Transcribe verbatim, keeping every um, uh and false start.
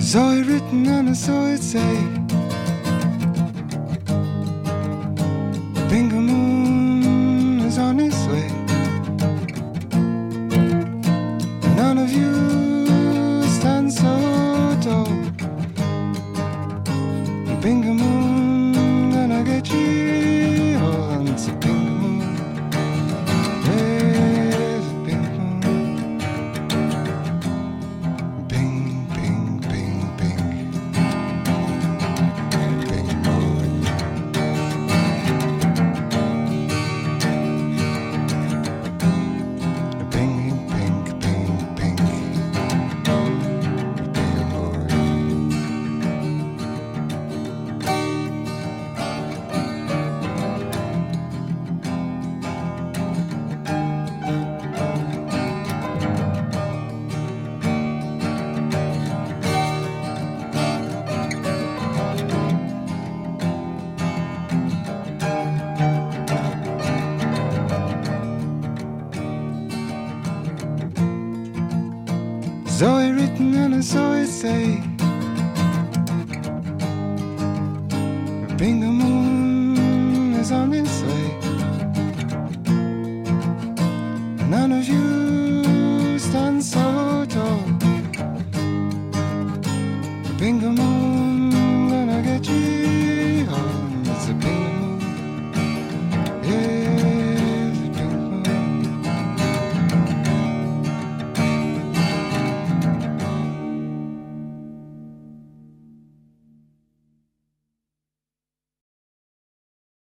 Saw it written and I saw it say, Bingo Moon is on its way. None of you stand so tall. Bingo Moon gonna get you all onto Bingo Moon. There's a Bingo Moon. Bing, bing, bing, bing. Bingo Moon. Bing, bing, bing, bing. Bingo Moon. Saw it written and I saw it say, Bingo Moon is on its way. None of you stand so tall. Bingo Moon